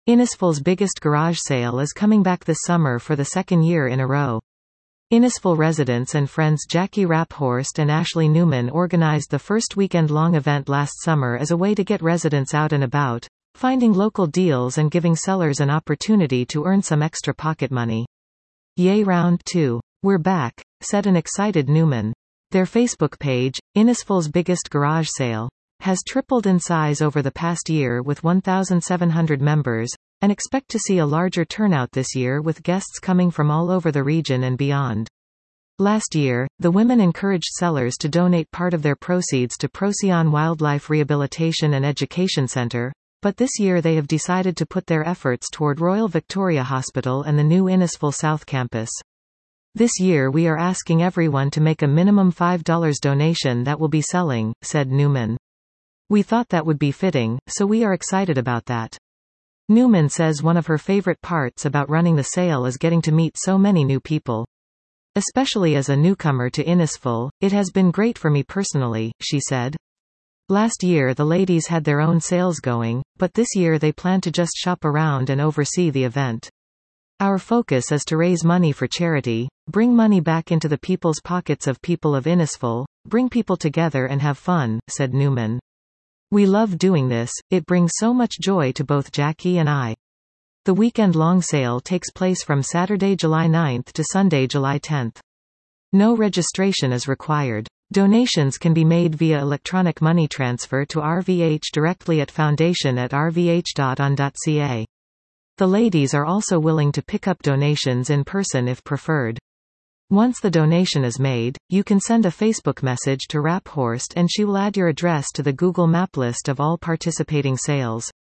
Innisfil's biggest garage sale is coming back this summer for the second year in a row. Innisfil residents and friends Jackie Raphorst and Ashley Newman organized the first weekend-long event last summer as a way to get residents out and about, finding local deals and giving sellers an opportunity to earn some extra pocket money. "Yay, round 2. We're back," said an excited Newman. Their Facebook page, Innisfil's biggest garage sale, has tripled in size over the past year with 1,700 members, and expect to see a larger turnout this year with guests coming from all over the region and beyond. Last year, the women encouraged sellers to donate part of their proceeds to Procyon Wildlife Rehabilitation and Education Center, but this year they have decided to put their efforts toward Royal Victoria Hospital and the new Innisfil South Campus. "This year we are asking everyone to make a minimum $5 donation that will be selling," said Newman. "We thought that would be fitting, so we are excited about that." Newman says one of her favorite parts about running the sale is getting to meet so many new people. "Especially as a newcomer to Innisfil, it has been great for me personally," she said. Last year the ladies had their own sales going, but this year they plan to just shop around and oversee the event. "Our focus is to raise money for charity, bring money back into the people's pockets of people of Innisfil, bring people together and have fun," said Newman. "We love doing this, it brings so much joy to both Jackie and I." The weekend-long sale takes place from Saturday, July 9th to Sunday, July 10th. No registration is required. Donations can be made via electronic money transfer to RVH directly at foundation@rvh.on.ca. The ladies are also willing to pick up donations in person if preferred. Once the donation is made, you can send a Facebook message to Raphorst and she will add your address to the Google Map list of all participating sales.